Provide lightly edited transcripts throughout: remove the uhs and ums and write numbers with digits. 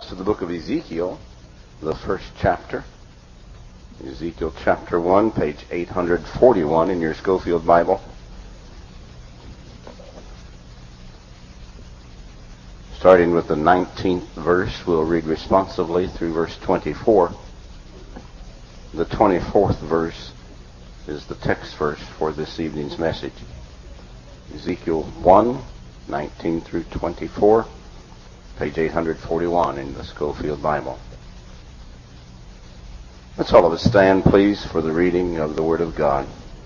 to the book of Ezekiel, the first chapter. Ezekiel chapter 1, page 841 in your Schofield Bible. Starting with the 19th verse, we'll read responsively through verse 24. The 24th verse is the text verse for this evening's message. Ezekiel 1, 19 through 24, page 841 in the Schofield Bible. Let's all of us stand, please, for the reading of the Word of God.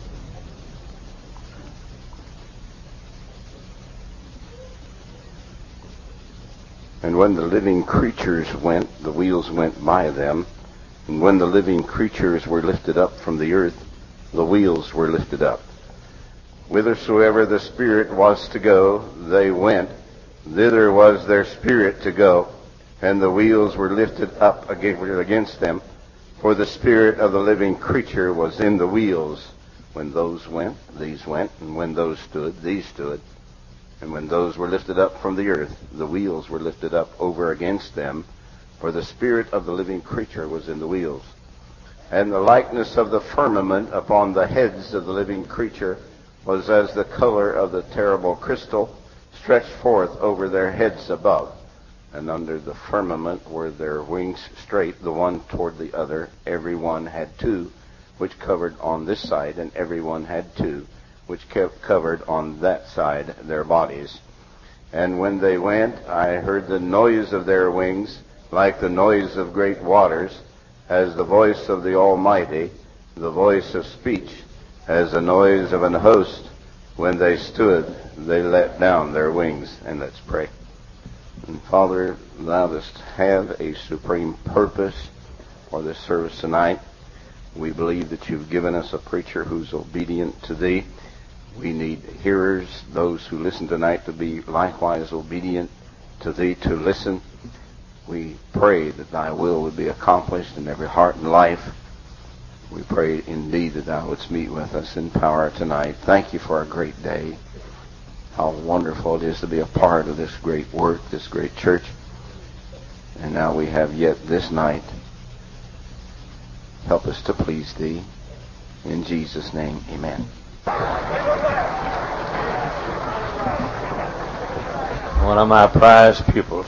And when the living creatures went, the wheels went by them. And when the living creatures were lifted up from the earth, the wheels were lifted up. Whithersoever the Spirit was to go, they went. Thither was their spirit to go. And the wheels were lifted up against them. For the spirit of the living creature was in the wheels. When those went, these went. And when those stood, these stood. And when those were lifted up from the earth, the wheels were lifted up over against them, for the spirit of the living creature was in the wheels. And the likeness of the firmament upon the heads of the living creature was as the color of the terrible crystal stretched forth over their heads above. And under the firmament were their wings straight, the one toward the other. Every one had two, which covered on this side, and every one had two, which kept covered on that side their bodies. And when they went, I heard the noise of their wings, like the noise of great waters, as the voice of the Almighty, the voice of speech, as the noise of an host. When they stood, they let down their wings. And let's pray. And Father, thou dost have a supreme purpose for this service tonight. We believe that you've given us a preacher who's obedient to thee. We need hearers, those who listen tonight, to be likewise obedient to thee, to listen. We pray that thy will would be accomplished in every heart and life. We pray indeed that thou wouldst meet with us in power tonight. Thank you for a great day. How wonderful it is to be a part of this great work, this great church. And now we have yet this night. Help us to please thee. In Jesus' name, amen. One of my prize pupils.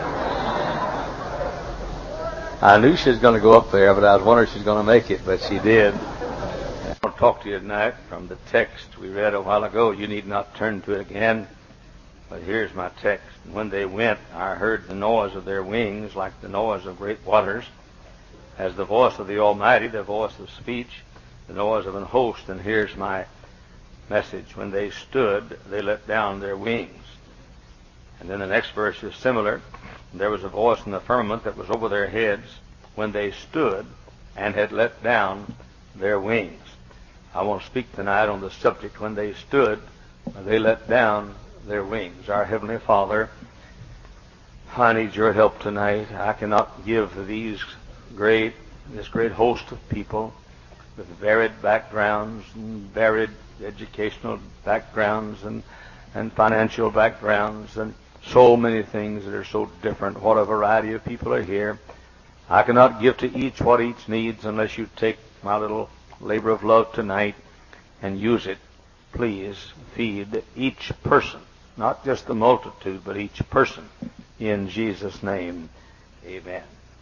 I knew she was going to go up there, but I was wondering if she was going to make it, but she did. I want to talk to you tonight from the text we read a while ago. You need not turn to it again, but here's my text. When they went, I heard the noise of their wings like the noise of great waters, as the voice of the Almighty, the voice of speech, the noise of an host. And here's my message. When they stood, they let down their wings. And then the next verse is similar. There was a voice in the firmament that was over their heads when they stood and had let down their wings. I want to speak tonight on the subject, when they stood, they let down their wings. Our Heavenly Father, I need your help tonight. I cannot give this great host of people with varied backgrounds and varied educational backgrounds and financial backgrounds and so many things that are so different. What a variety of people are here. I cannot give to each what each needs unless you take my little labor of love tonight and use it. Please feed each person, not just the multitude, but each person. In Jesus' name, amen.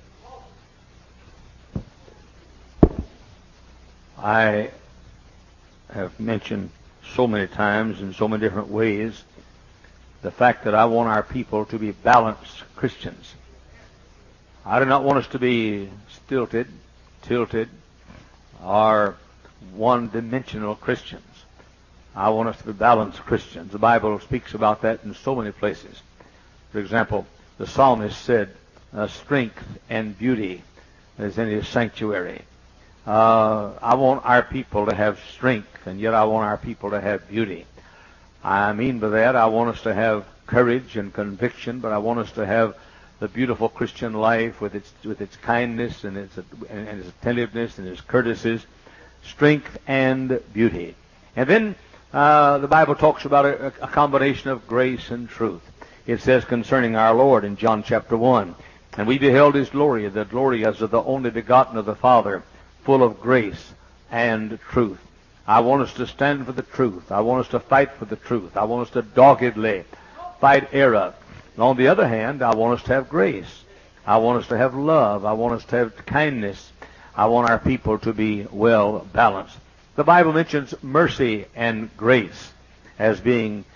I have mentioned so many times in so many different ways the fact that I want our people to be balanced Christians. I do not want us to be stilted, tilted, or one-dimensional Christians. I want us to be balanced Christians. The Bible speaks about that in so many places. For example, the psalmist said, strength and beauty is in his sanctuary. I want our people to have strength, and yet I want our people to have beauty. I mean by that, I want us to have courage and conviction, but I want us to have the beautiful Christian life with its kindness and its attentiveness and its courtesies, strength and beauty. And then the Bible talks about a combination of grace and truth. It says concerning our Lord in John chapter 1, And we beheld his glory, the glory as of the only begotten of the Father, full of grace and truth. I want us to stand for the truth. I want us to fight for the truth. I want us to doggedly fight error. And on the other hand, I want us to have grace. I want us to have love. I want us to have kindness. I want our people to be well balanced. The Bible mentions mercy and grace as being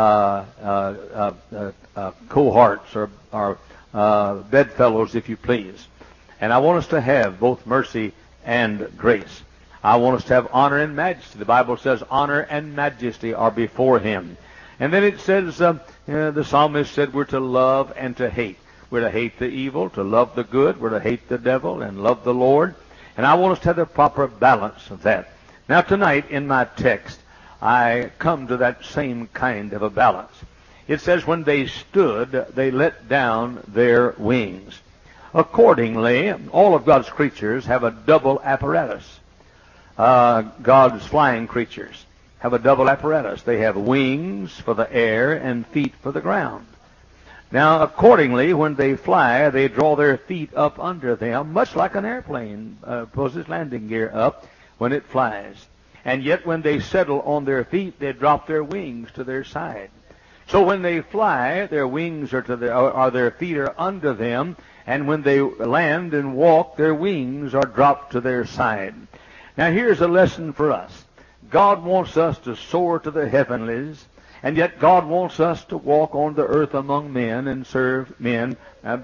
cohorts or bedfellows, if you please. And I want us to have both mercy and grace. I want us to have honor and majesty. The Bible says honor and majesty are before him. And then it says, the psalmist said we're to love and to hate. We're to hate the evil, to love the good. We're to hate the devil and love the Lord. And I want us to have the proper balance of that. Now tonight in my text, I come to that same kind of a balance. It says, when they stood, they let down their wings. Accordingly, all of God's creatures have a double apparatus. God's flying creatures have a double apparatus. They have wings for the air and feet for the ground. Now, accordingly, when they fly, they draw their feet up under them, much like an airplane pulls its landing gear up when it flies. And yet when they settle on their feet, they drop their wings to their side. So when they fly, their wings are their feet are under them, and when they land and walk, their wings are dropped to their side. Now here's a lesson for us. God wants us to soar to the heavenlies, and yet God wants us to walk on the earth among men and serve men,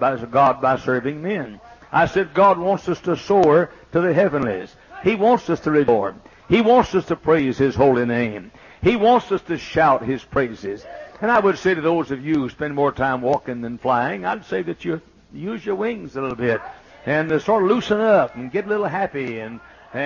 by serving men. I said God wants us to soar to the heavenlies. He wants us to rejoice. He wants us to praise his holy name. He wants us to shout his praises. And I would say to those of you who spend more time walking than flying, I'd say that you use your wings a little bit and sort of loosen up and get a little happy and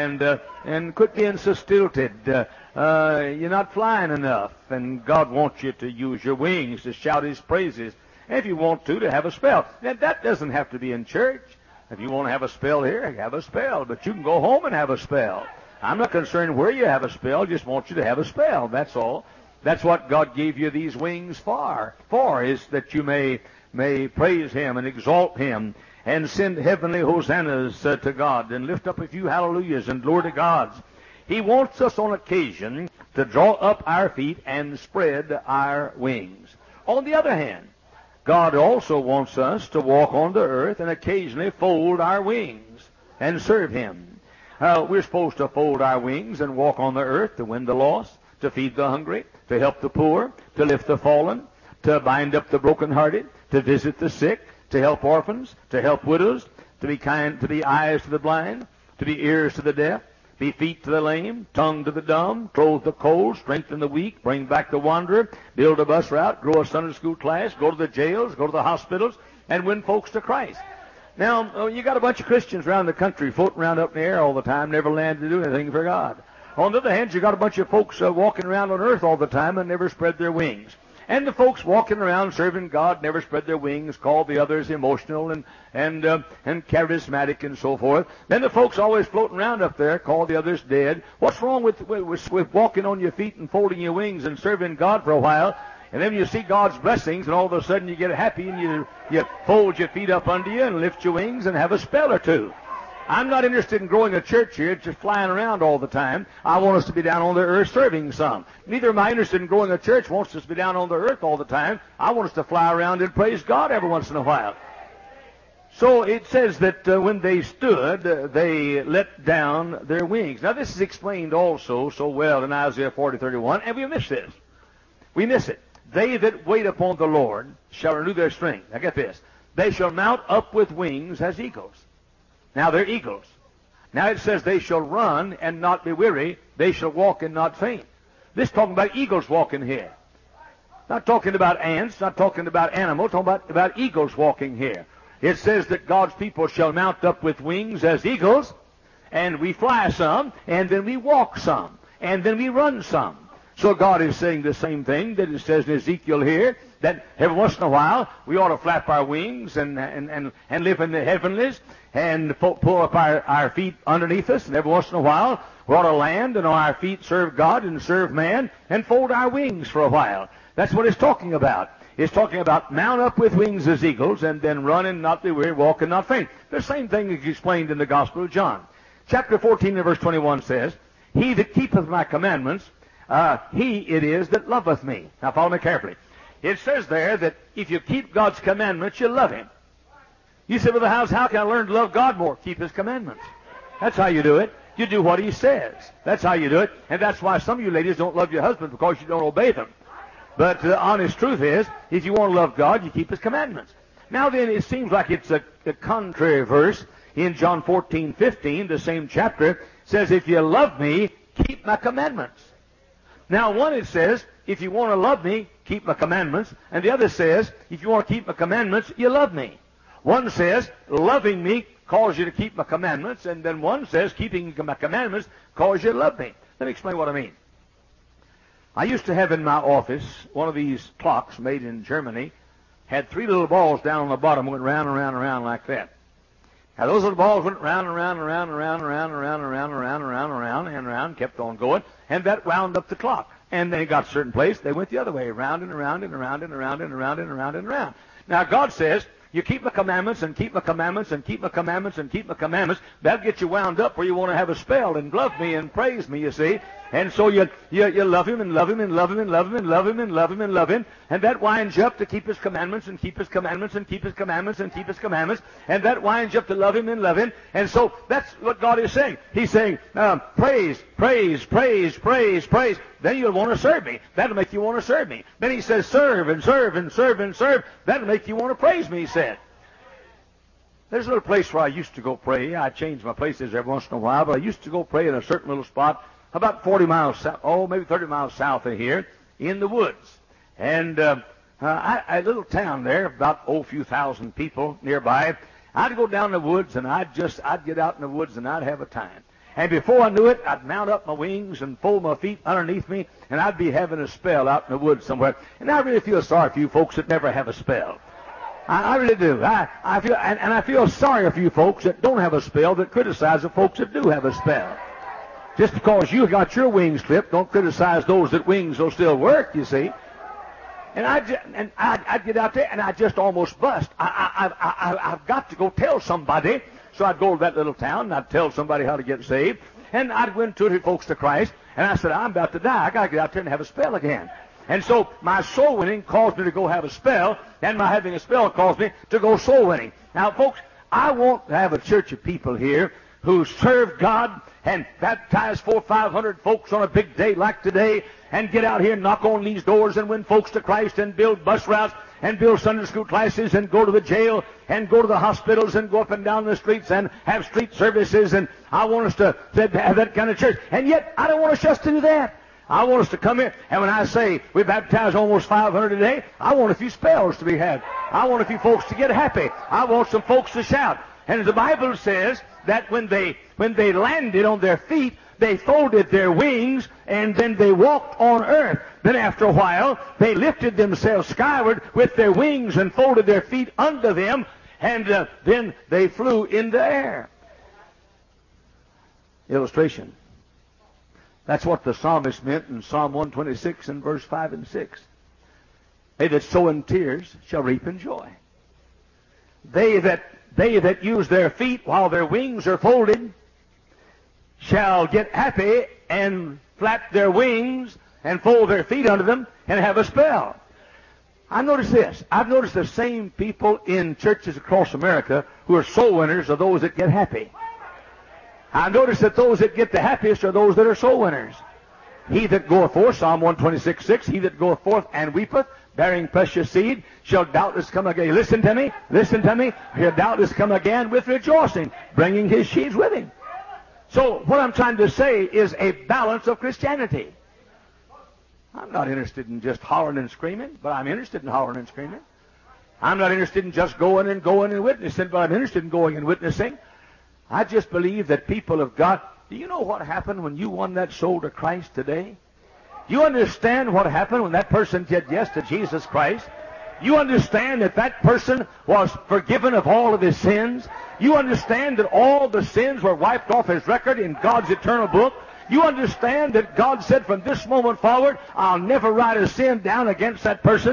quit being so stilted. You're not flying enough, and God wants you to use your wings to shout his praises. And if you want to have a spell. Now, that doesn't have to be in church. If you want to have a spell here, have a spell. But you can go home and have a spell. I'm not concerned where you have a spell. Just want you to have a spell. That's all. That's what God gave you these wings for is that you may praise him and exalt him and send heavenly hosannas to God and lift up a few hallelujahs and glory to God. He wants us on occasion to draw up our feet and spread our wings. On the other hand, God also wants us to walk on the earth and occasionally fold our wings and serve him. We're supposed to fold our wings and walk on the earth to win the lost, to feed the hungry, to help the poor, to lift the fallen, to bind up the brokenhearted, to visit the sick, to help orphans, to help widows, to be kind, to be eyes to the blind, to be ears to the deaf, be feet to the lame, tongue to the dumb, clothe the cold, strengthen the weak, bring back the wanderer, build a bus route, grow a Sunday school class, go to the jails, go to the hospitals, and win folks to Christ. Now, you got a bunch of Christians around the country floating around up in the air all the time, never land to do anything for God. On the other hand, you got a bunch of folks walking around on earth all the time and never spread their wings. And the folks walking around serving God never spread their wings, called the others emotional and charismatic and so forth. Then the folks always floating around up there, call the others dead. What's wrong with walking on your feet and folding your wings and serving God for a while? And then you see God's blessings, and all of a sudden you get happy and you fold your feet up under you and lift your wings and have a spell or two. I'm not interested in growing a church here, just flying around all the time. I want us to be down on the earth serving some. Neither am I interested in growing a church wants us to be down on the earth all the time. I want us to fly around and praise God every once in a while. So it says that when they stood, they let down their wings. Now this is explained also so well in Isaiah 40:31, and we miss this. We miss it. They that wait upon the Lord shall renew their strength. Now get this. They shall mount up with wings as eagles. Now they're eagles. Now it says they shall run and not be weary. They shall walk and not faint. This is talking about eagles walking here. Not talking about ants, not talking about animals, talking about eagles walking here. It says that God's people shall mount up with wings as eagles, and we fly some, and then we walk some, and then we run some. So God is saying the same thing that it says in Ezekiel here, that every once in a while we ought to flap our wings and live in the heavenlies and pull up our feet underneath us, and every once in a while we ought to land and on our feet serve God and serve man and fold our wings for a while. That's what it's talking about. It's talking about mount up with wings as eagles, and then run and not be weary, walk and not faint. The same thing is explained in the Gospel of John. Chapter 14 and verse 21 says, he that keepeth my commandments, he it is that loveth me. Now follow me carefully. It says there that if you keep God's commandments, you love him. You say, well, how can I learn to love God more? Keep his commandments. That's how you do it. You do what he says. That's how you do it. And that's why some of you ladies don't love your husband, because you don't obey them. But the honest truth is, if you want to love God, you keep his commandments. Now then, it seems like it's a contrary verse in John 14:15, the same chapter, says, if you love me, keep my commandments. Now, one it says, if you want to love me, keep my commandments. And the other says, if you want to keep my commandments, you love me. One says, loving me calls you to keep my commandments. And then one says, keeping my commandments calls you to love me. Let me explain what I mean. I used to have in my office one of these clocks made in Germany, had 3 little balls down on the bottom, went round and round and round like that. Now those little balls went round and round and round and round and round and round and round and round and round and round and round, kept on going, and that wound up the clock. And then it got a certain place, they went the other way, round and around and around and around and around and around and around. Now God says, you keep my commandments and keep my commandments and keep my commandments and keep my commandments. That'll get you wound up where you want to have a spell and love me and praise me, you see. And so you love him and love him and love him and love him and love him and love him and love him. And that winds you up to keep his commandments and keep his commandments and keep his commandments and keep his commandments. And that winds you up to love him and love him. And so that's what God is saying. He's saying, praise, praise, praise, praise, praise. Then you'll want to serve me. That'll make you want to serve me. Then he says, serve and serve and serve and serve. That'll make you want to praise me, he said. There's a little place where I used to go pray. I change my places every once in a while, but I used to go pray in a certain little spot about 40 miles south, maybe 30 miles south of here, in the woods. And a little town there, about a few thousand people nearby. I'd go down the woods, and I'd get out in the woods, and I'd have a time. And before I knew it, I'd mount up my wings and fold my feet underneath me, and I'd be having a spell out in the woods somewhere. And I really feel sorry for you folks that never have a spell. I really do. I feel sorry for you folks that don't have a spell, that criticize the folks that do have a spell. Just because you got your wings clipped, don't criticize those that wings will still work, you see. And I'd get out there, and I'd just almost bust. I've got to go tell somebody. So I'd go to that little town, and I'd tell somebody how to get saved. And I'd win 2 or 3 folks to Christ. And I said, I'm about to die. I got to get out there and have a spell again. And so my soul winning caused me to go have a spell, and my having a spell caused me to go soul winning. Now, folks, I want to have a church of people here who serve God and baptize 400 or 500 folks on a big day like today, and get out here and knock on these doors and win folks to Christ and build bus routes and build Sunday school classes and go to the jail and go to the hospitals and go up and down the streets and have street services. And I want us to have that kind of church. And yet, I don't want us just to do that. I want us to come here, and when I say we baptize almost 500 a day, I want a few spells to be had. I want a few folks to get happy. I want some folks to shout. And the Bible says that when they landed on their feet, they folded their wings, and then they walked on earth. Then after a while, they lifted themselves skyward with their wings and folded their feet under them, and then they flew in the air. Illustration. That's what the psalmist meant in Psalm 126 and verse 5 and 6. They that sow in tears shall reap in joy. They that use their feet while their wings are folded shall get happy and flap their wings and fold their feet under them and have a spell. I've noticed this. I've noticed the same people in churches across America who are soul winners are those that get happy. I notice that those that get the happiest are those that are soul winners. He that goeth forth, Psalm 126:6, he that goeth forth and weepeth, bearing precious seed, shall doubtless come again. Listen to me, he'll doubtless come again with rejoicing, bringing his sheaves with him. So what I'm trying to say is a balance of Christianity. I'm not interested in just hollering and screaming, but I'm interested in hollering and screaming. I'm not interested in just going and witnessing, but I'm interested in going and witnessing. I just believe that people have got... Do you know what happened when you won that soul to Christ today? You understand what happened when that person said yes to Jesus Christ? You understand that that person was forgiven of all of his sins? You understand that all the sins were wiped off his record in God's eternal book? You understand that God said from this moment forward, I'll never write a sin down against that person?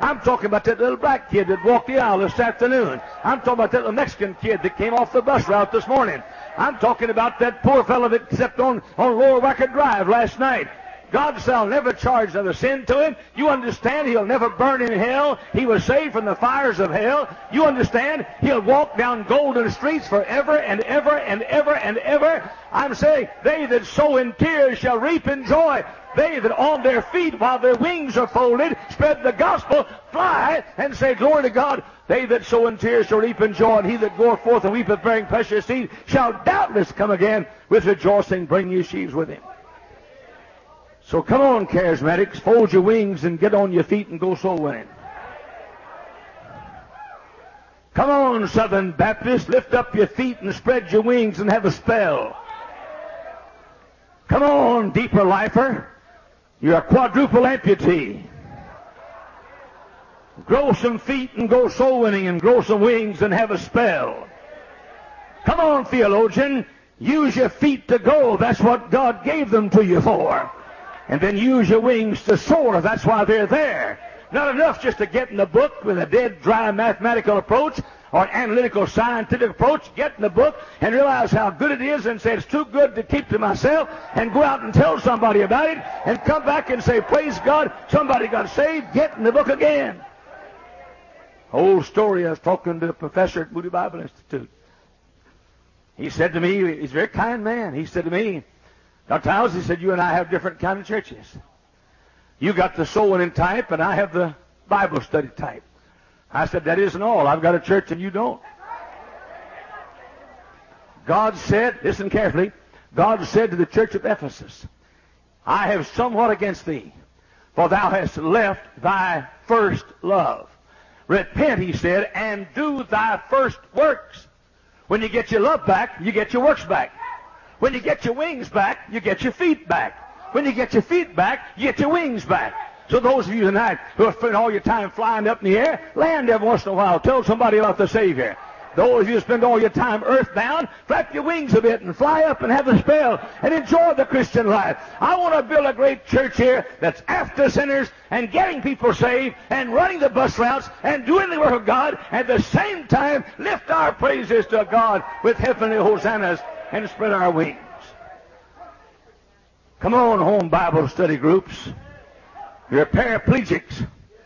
I'm talking about that little black kid that walked the aisle this afternoon. I'm talking about that little Mexican kid that came off the bus route this morning. I'm talking about that poor fellow that stepped on Lower Wacker Drive last night. God shall never charge another sin to him. You understand he'll never burn in hell. He was saved from the fires of hell. You understand he'll walk down golden streets forever and ever and ever and ever. I'm saying they that sow in tears shall reap in joy. They that on their feet while their wings are folded spread the gospel, fly and say glory to God. They that sow in tears shall reap in joy, and he that goeth forth and weepeth bearing precious seed shall doubtless come again with rejoicing, bring ye sheaves with him. So come on, charismatics, fold your wings and get on your feet and go soul winning. Come on, Southern Baptists, lift up your feet and spread your wings and have a spell. Come on, Deeper Lifer, you're a quadruple amputee. Grow some feet and go soul winning and grow some wings and have a spell. Come on, theologian, use your feet to go. That's what God gave them to you for. And then use your wings to soar. That's why they're there. Not enough just to get in the book with a dead, dry mathematical approach or an analytical, scientific approach. Get in the book and realize how good it is and say it's too good to keep to myself, and go out and tell somebody about it and come back and say, praise God, somebody got saved. Get in the book again. Old story, I was talking to a professor at Moody Bible Institute. He said to me, he's a very kind man. He said to me, Dr. Howes, he said, you and I have different kind of churches. You got the soul winning type, and I have the Bible study type. I said, that isn't all. I've got a church and you don't. God said, listen carefully, God said to the church of Ephesus, I have somewhat against thee, for thou hast left thy first love. Repent, he said, and do thy first works. When you get your love back, you get your works back. When you get your wings back, you get your feet back. When you get your feet back, you get your wings back. So those of you tonight who are spending all your time flying up in the air, land every once in a while. Tell somebody about the Savior. Those of you who spend all your time earthbound, flap your wings a bit and fly up and have a spell and enjoy the Christian life. I want to build a great church here that's after sinners and getting people saved and running the bus routes and doing the work of God, at the same time lift our praises to God with heavenly hosannas and spread our wings. Come on, home Bible study groups. You're paraplegics.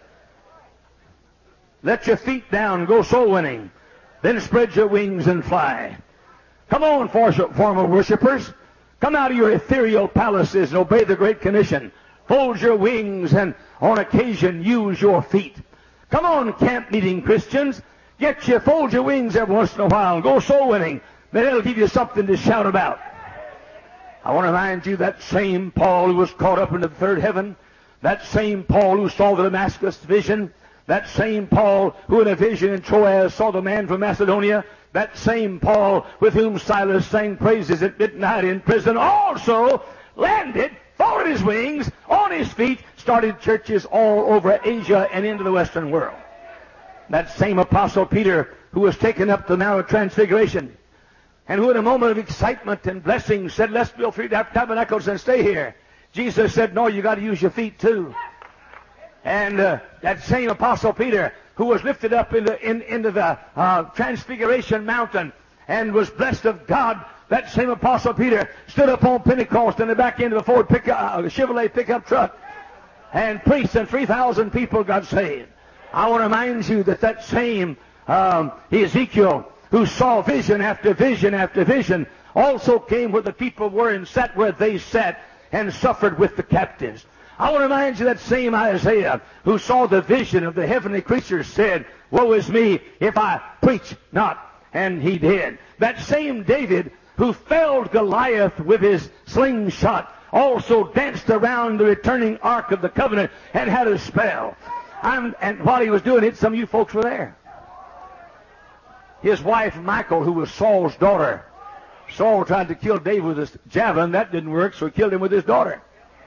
Let your feet down, go soul winning. Then spread your wings and fly. Come on, former worshipers. Come out of your ethereal palaces and obey the Great Commission. Fold your wings and on occasion use your feet. Come on, camp meeting Christians. Fold your wings every once in a while and go soul winning. Then it'll give you something to shout about. I want to remind you that same Paul who was caught up into the third heaven, that same Paul who saw the Damascus vision, that same Paul who in a vision in Troas saw the man from Macedonia, that same Paul with whom Silas sang praises at midnight in prison, also landed, folded his wings, on his feet, started churches all over Asia and into the Western world. That same Apostle Peter who was taken up the Mount of Transfiguration, and who in a moment of excitement and blessing said, let's build 3 tabernacles and stay here. Jesus said, no, you got to use your feet too. And that same Apostle Peter who was lifted up into the Transfiguration Mountain and was blessed of God, that same Apostle Peter stood up on Pentecost in the back end of a Ford Chevrolet pickup truck and preached, and 3,000 people got saved. I want to remind you that same Ezekiel, who saw vision after vision after vision, also came where the people were and sat where they sat and suffered with the captives. I want to remind you that same Isaiah, who saw the vision of the heavenly creatures, said, woe is me if I preach not. And he did. That same David, who felled Goliath with his slingshot, also danced around the returning Ark of the Covenant and had a spell. And while he was doing it, some of you folks were there. His wife, Michal, who was Saul's daughter. Saul tried to kill David with his javelin. That didn't work, so he killed him with his daughter.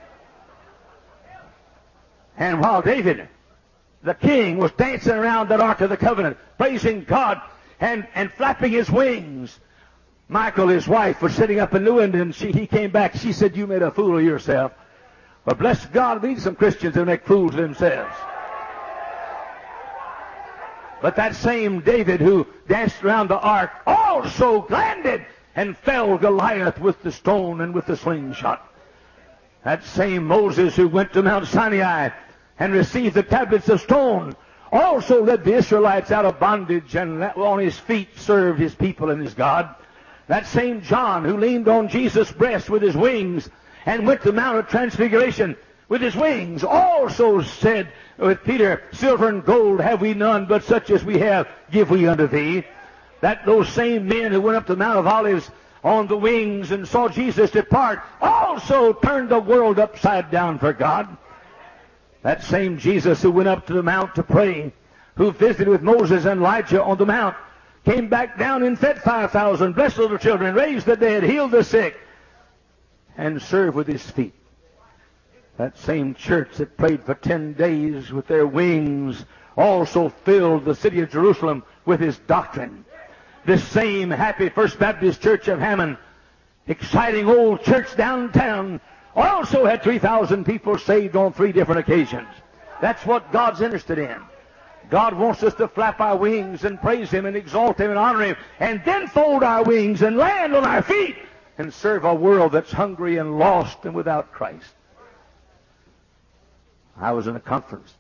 And while David, the king, was dancing around that Ark of the Covenant, praising God and flapping his wings, Michal, his wife, was sitting up in the window, and he came back. She said, you made a fool of yourself. But bless God, we need some Christians who make fools of themselves. But that same David who danced around the ark also landed and felled Goliath with the stone and with the slingshot. That same Moses who went to Mount Sinai and received the tablets of stone also led the Israelites out of bondage and on his feet served his people and his God. That same John who leaned on Jesus' breast with his wings and went to Mount of Transfiguration with his wings also said with Peter, silver and gold have we none, but such as we have give we unto thee. That those same men who went up to the Mount of Olives on the wings and saw Jesus depart also turned the world upside down for God. That same Jesus who went up to the mount to pray, who visited with Moses and Elijah on the mount, came back down and fed 5,000, blessed little children, raised the dead, healed the sick, and served with his feet. That same church that prayed for 10 days with their wings also filled the city of Jerusalem with his doctrine. This same happy First Baptist Church of Hammond, exciting old church downtown, also had 3,000 people saved on 3 different occasions. That's what God's interested in. God wants us to flap our wings and praise him and exalt him and honor him, and then fold our wings and land on our feet and serve a world that's hungry and lost and without Christ. I was in a conference,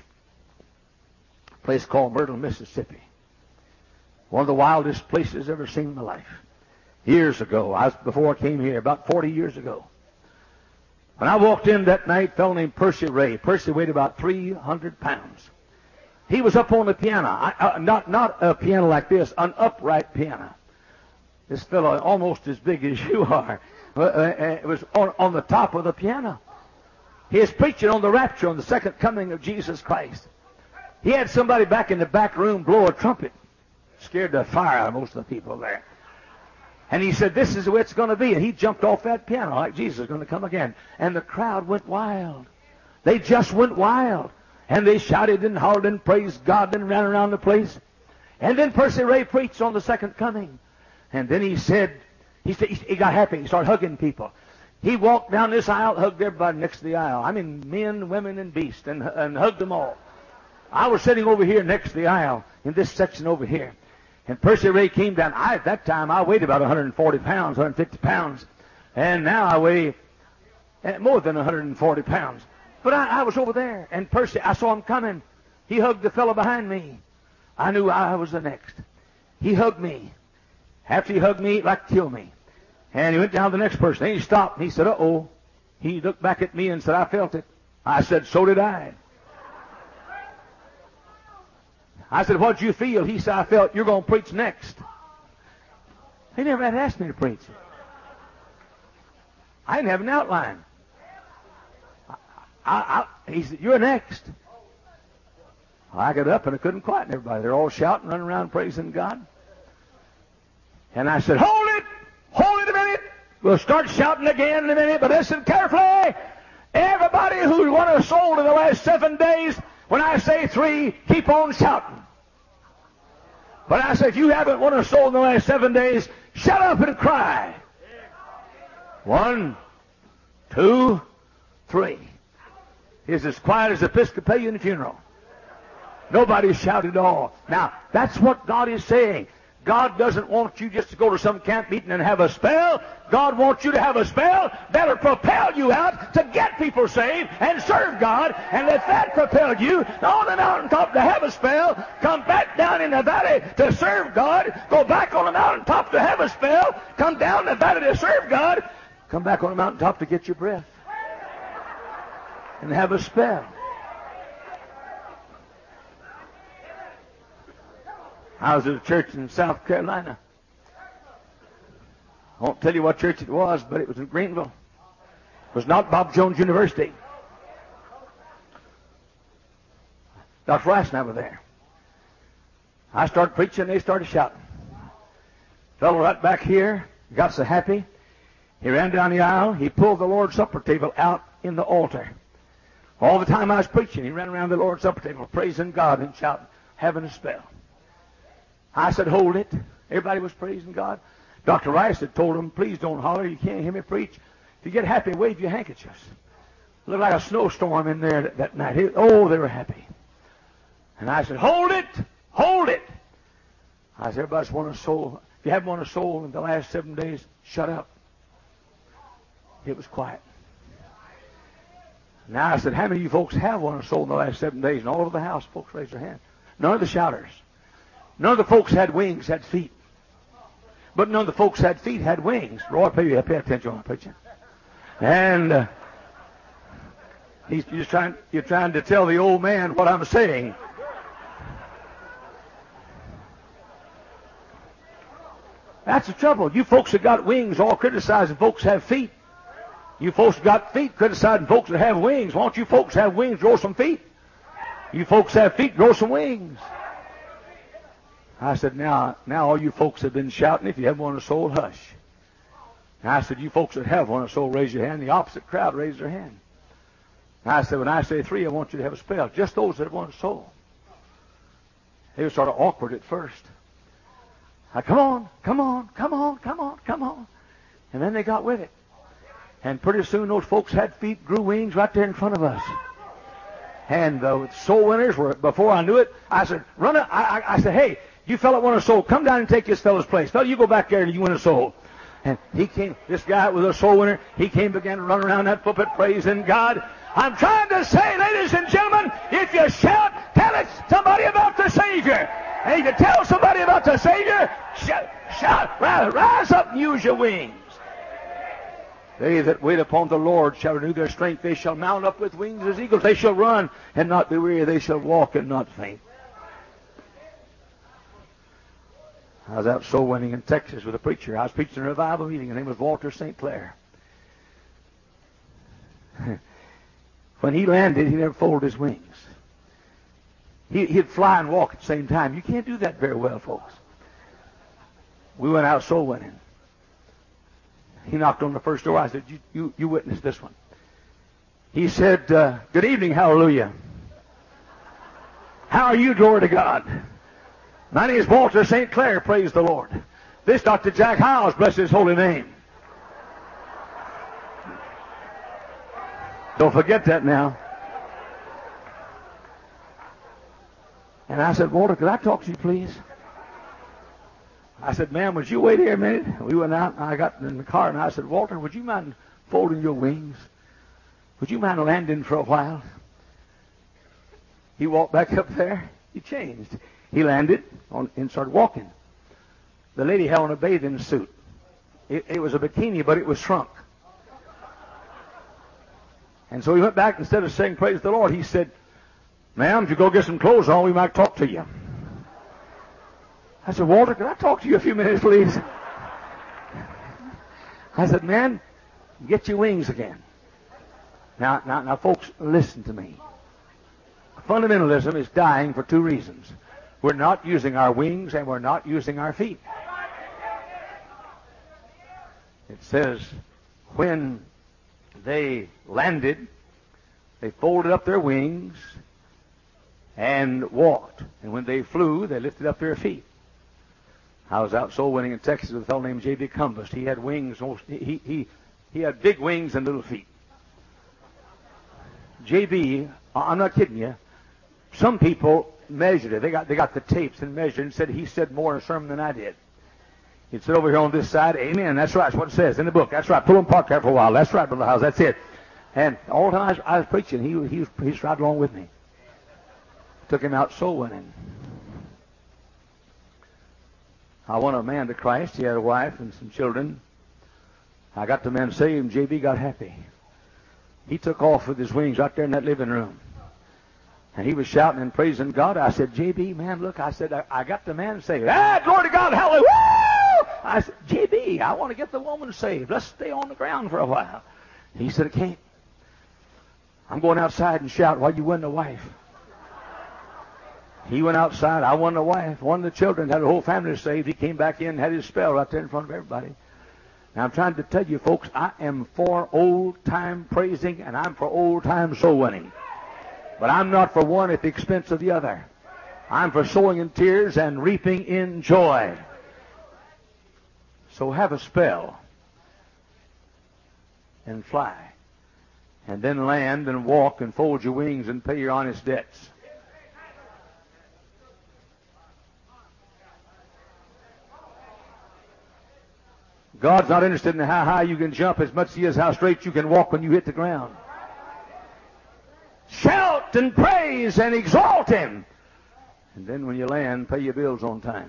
a place called Myrtle, Mississippi. One of the wildest places I've ever seen in my life. Years ago, before I came here, about 40 years ago. When I walked in that night, a fellow named Percy Ray. Percy weighed about 300 pounds. He was up on the piano. Not a piano like this, an upright piano. This fellow almost as big as you are. It was on the top of the piano. He is preaching on the rapture, on the second coming of Jesus Christ. He had somebody back in the back room blow a trumpet. Scared the fire out of most of the people there. And he said, this is the way it's going to be. And he jumped off that piano like Jesus is going to come again. And the crowd went wild. They just went wild. And they shouted and hollered and praised God and ran around the place. And then Percy Ray preached on the second coming. And then he got happy. He started hugging people. He walked down this aisle, hugged everybody next to the aisle. I mean, men, women, and beasts, and hugged them all. I was sitting over here next to the aisle, in this section over here. And Percy Ray came down. At that time, I weighed about 140 pounds, 150 pounds. And now I weigh more than 140 pounds. But I was over there, and Percy, I saw him coming. He hugged the fellow behind me. I knew I was the next. He hugged me. After he hugged me, he'd like to kill me. And he went down to the next person. Then he stopped, and he said, uh-oh. He looked back at me and said, I felt it. I said, so did I. I said, what'd you feel? He said, I felt you're going to preach next. He never had asked me to preach. I didn't have an outline. He said, you're next. I got up and I couldn't quieten everybody. They're all shouting, running around praising God. And I said, hold it a minute. We'll start shouting again in a minute, but listen carefully. Everybody who won a soul in the last 7 days, when I say 3, keep on shouting. But I say, if you haven't won a soul in the last 7 days, shut up and cry. 1, 2, 3. It's as quiet as an Episcopalian funeral. Nobody shouted at all. Now, that's what God is saying. God doesn't want you just to go to some camp meeting and have a spell. God wants you to have a spell that'll propel you out to get people saved and serve God. And let that propel you on the mountaintop to have a spell, come back down in the valley to serve God, go back on the mountaintop to have a spell, come down the valley to serve God, come back on the mountaintop to get your breath and have a spell. I was at a church in South Carolina. I won't tell you what church it was, but it was in Greenville. It was not Bob Jones University. Dr. Rice and I were there. I started preaching, they started shouting. Fellow right back here got so happy, he ran down the aisle, he pulled the Lord's Supper table out in the altar. All the time I was preaching, he ran around the Lord's Supper table, praising God and shouting, having a spell. I said, hold it. Everybody was praising God. Dr. Rice had told them, please don't holler. You can't hear me preach. If you get happy, wave your handkerchiefs. It looked like a snowstorm in there that night. Oh, they were happy. And I said, hold it. Hold I said, everybody's won a soul. If you haven't won a soul in the last 7 days, shut up. It was quiet. Now I said, how many of you folks have won a soul in the last 7 days? And all over the house, folks raised their hand. None of the shouters. None of the folks had wings, had feet. But none of the folks had feet, had wings. Roy, pay attention on the preaching. And you're trying to tell the old man what I'm saying. That's the trouble. You folks that got wings all criticizing folks have feet. You folks that got feet criticizing folks that have wings. Why don't you folks have wings, grow some feet? You folks have feet, grow some wings. I said, now all you folks have been shouting, if you haven't won a soul, hush. And I said, you folks that have won a soul, raise your hand. The opposite crowd raised their hand. And I said, when I say 3, I want you to have a spell. Just those that have won a soul. They were sort of awkward at first. Come on. And then they got with it. And pretty soon those folks had feet, grew wings right there in front of us. And the soul winners were, before I knew it, I said, run it. I said, hey, you fella won a soul. Come down and take this fellow's place. Fella, you go back there and you win a soul. And he came, this guy was a soul winner. He came, began to run around that pulpit praising God. I'm trying to say, ladies and gentlemen, if you shout, tell it somebody about the Savior. And if you tell somebody about the Savior, shout, rise up and use your wings. They that wait upon the Lord shall renew their strength. They shall mount up with wings as eagles. They shall run and not be weary. They shall walk and not faint. I was out soul winning in Texas with a preacher. I was preaching in a revival meeting. His name was Walter St. Clair. When he landed, he never folded his wings. He'd fly and walk at the same time. You can't do that very well, folks. We went out soul winning. He knocked on the first door. I said, you witness this one. He said, good evening, hallelujah. How are you, glory to God? My name is Walter St. Clair, praise the Lord. This Dr. Jack Howes, bless his holy name. Don't forget that now. And I said, Walter, could I talk to you, please? I said, ma'am, would you wait here a minute? We went out, and I got in the car, and I said, Walter, would you mind folding your wings? Would you mind landing for a while? He walked back up there. He changed. He landed and started walking. The lady had on a bathing suit. It was a bikini, but it was shrunk. And so he went back, instead of saying, praise the Lord, he said, ma'am, if you go get some clothes on, we might talk to you. I said, Walter, can I talk to you a few minutes, please? I said, man, get your wings again. Now, folks, listen to me. Fundamentalism is dying for 2 reasons. We're not using our wings and we're not using our feet. It says, when they landed, they folded up their wings and walked. And when they flew, they lifted up their feet. I was out soul winning in Texas with a fellow named J.B. Cumbest. He had wings. He had big wings and little feet. J.B., I'm not kidding you. Some people measured it. They got the tapes and measured and said he said more in a sermon than I did. He'd sit over here on this side. Amen. That's right. That's what it says in the book. That's right. Pull him apart there for a while. That's right, Brother House. That's it. And all the time I was preaching, he's right along with me. Took him out soul winning. I won a man to Christ. He had a wife and some children. I got the man saved, and J.B. got happy. He took off with his wings right there in that living room. And he was shouting and praising God. I said, J.B., man, look, I said, I got the man saved. Glory to God, hallelujah. Woo! I said, J.B., I want to get the woman saved. Let's stay on the ground for a while. He said, I can't. I'm going outside and shout while you win the wife. He went outside. I won the wife. Won the children. Had the whole family saved. He came back in, had his spell right there in front of everybody. Now, I'm trying to tell you, folks, I am for old-time praising, and I'm for old-time soul winning. But I'm not for one at the expense of the other. I'm for sowing in tears and reaping in joy. So have a spell and fly. And then land and walk and fold your wings and pay your honest debts. God's not interested in how high you can jump as much as He is how straight you can walk when you hit the ground. Shout and praise and exalt Him. And then when you land, pay your bills on time.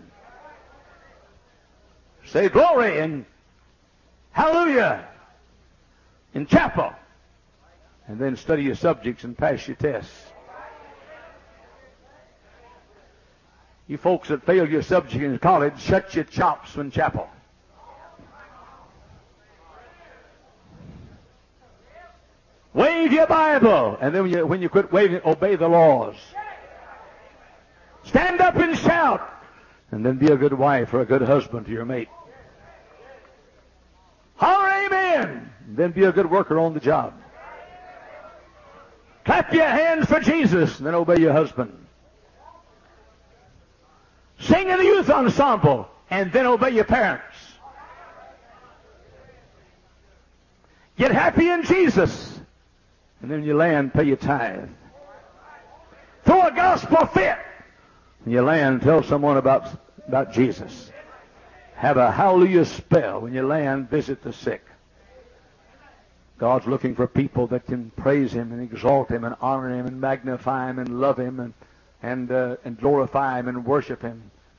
Say glory and hallelujah in chapel. And then study your subjects and pass your tests. You folks that failed your subject in college, shut your chops in chapel. Wave your Bible. And then when you quit waving it, obey the laws. Stand up and shout. And then be a good wife or a good husband to your mate. Holler amen. And then be a good worker on the job. Clap your hands for Jesus. And then obey your husband. Sing in the youth ensemble. And then obey your parents. Get happy in Jesus. And then you land, pay your tithe. Throw a gospel fit. And you land, tell someone about Jesus. Have a hallelujah spell. When you land, visit the sick. God's looking for people that can praise Him and exalt Him and honor Him and magnify Him and love Him and glorify Him and worship Him.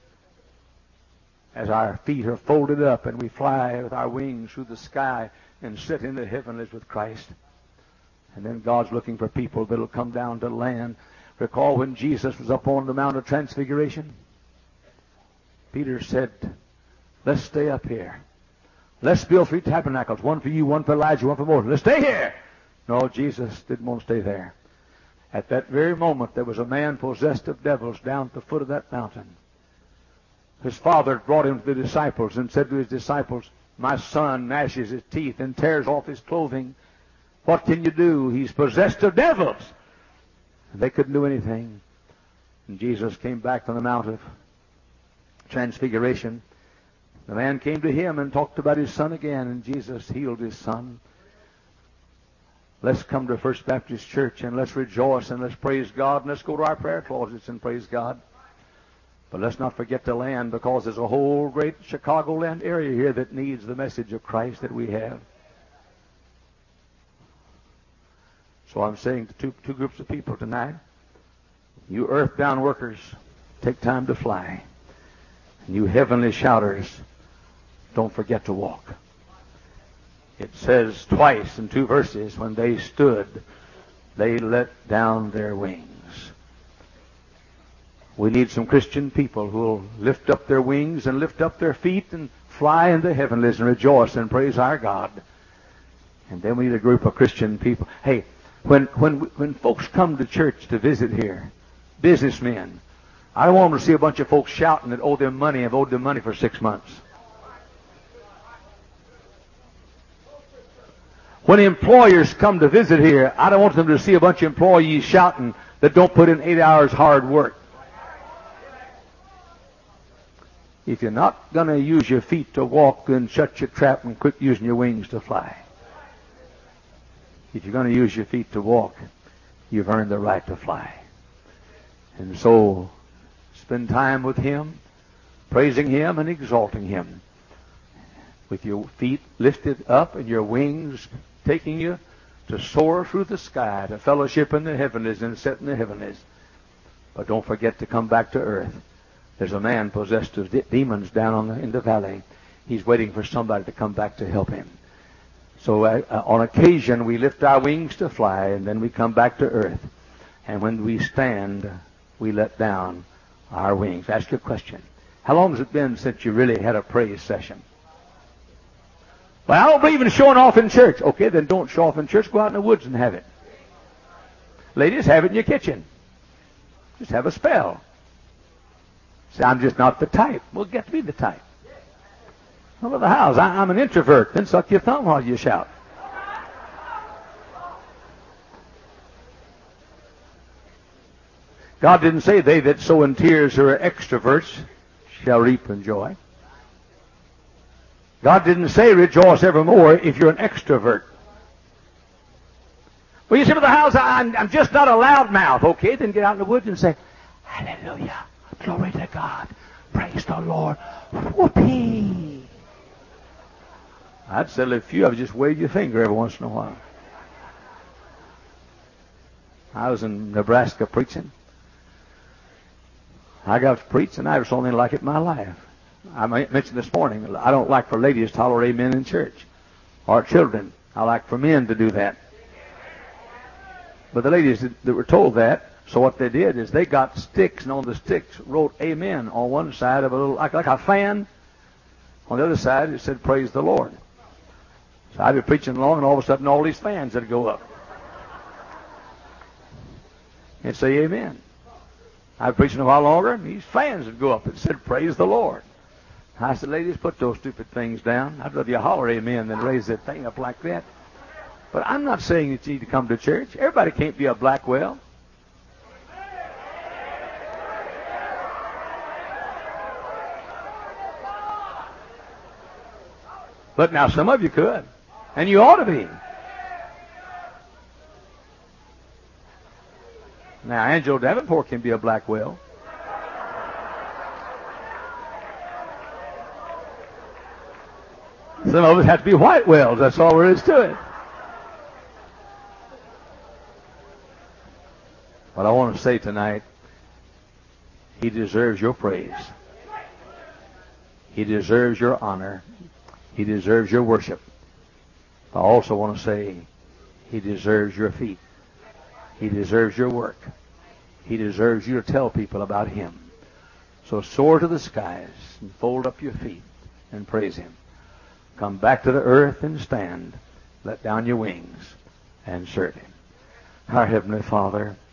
As our feet are folded up and we fly with our wings through the sky and sit in the heavenlies with Christ. And then God's looking for people that will come down to land. Recall when Jesus was up on the Mount of Transfiguration? Peter said, let's stay up here. Let's build 3 tabernacles, one for you, one for Elijah, one for Moses. Let's stay here. No, Jesus didn't want to stay there. At that very moment, there was a man possessed of devils down at the foot of that mountain. His father brought him to the disciples and said to his disciples, my son gnashes his teeth and tears off his clothing. What can you do? He's possessed of devils. And they couldn't do anything. And Jesus came back from the Mount of Transfiguration. The man came to him and talked about his son again, and Jesus healed his son. Let's come to First Baptist Church and let's rejoice and let's praise God and let's go to our prayer closets and praise God. But let's not forget to land, because there's a whole great Chicagoland area here that needs the message of Christ that we have. So I'm saying to two groups of people tonight, you earthbound workers, take time to fly. And you heavenly shouters, don't forget to walk. It says twice in 2 verses, when they stood, they let down their wings. We need some Christian people who will lift up their wings and lift up their feet and fly in the heavenlies and rejoice and praise our God. And then we need a group of Christian people. Hey, when folks come to church to visit here, businessmen, I don't want them to see a bunch of folks shouting that owe them money and have owed them money for 6 months. When employers come to visit here, I don't want them to see a bunch of employees shouting that don't put in 8 hours hard work. If you're not going to use your feet to walk, then shut your trap and quit using your wings to fly. If you're going to use your feet to walk, you've earned the right to fly. And so, spend time with Him, praising Him and exalting Him. With your feet lifted up and your wings taking you to soar through the sky, to fellowship in the heavenlies and sit in the heavenlies. But don't forget to come back to earth. There's a man possessed of demons down in the valley. He's waiting for somebody to come back to help him. So on occasion, we lift our wings to fly, and then we come back to earth. And when we stand, we let down our wings. Ask you a question. How long has it been since you really had a praise session? Well, I don't believe in showing off in church. Okay, then don't show off in church. Go out in the woods and have it. Ladies, have it in your kitchen. Just have a spell. Say, I'm just not the type. Well, get to be the type. Over the house, I'm an introvert. Then suck your thumb while you shout. God didn't say they that sow in tears who are extroverts shall reap in joy. God didn't say rejoice evermore if you're an extrovert. Well, you say to the house, I'm just not a loudmouth. Okay, then get out in the woods and say, hallelujah, glory to God, praise the Lord, whoopee. I'd settle if you ever just wave your finger every once in a while. I was in Nebraska preaching. I got to preach, and I never saw anything like it in my life. I mentioned this morning, I don't like for ladies to holler amen in church, or children. I like for men to do that. But the ladies that were told that, so what they did is they got sticks, and on the sticks wrote amen on one side of a little, like a fan. On the other side, it said, praise the Lord. So I'd be preaching along, and all of a sudden, all these fans would go up and say amen. I'd be preaching a while longer, and these fans would go up and said, praise the Lord. I said, ladies, put those stupid things down. I'd rather you holler amen than raise that thing up like that. But I'm not saying that you need to come to church. Everybody can't be a Blackwell. But now some of you could, and you ought to be. Now, Angelo Davenport can be a Blackwell. Some of us have to be white wells. That's all there is to it. But I want to say tonight, he deserves your praise. He deserves your honor. He deserves your worship. I also want to say, he deserves your feet. He deserves your work. He deserves you to tell people about him. So soar to the skies and fold up your feet and praise him. Come back to the earth and stand. Let down your wings and serve him. Our Heavenly Father,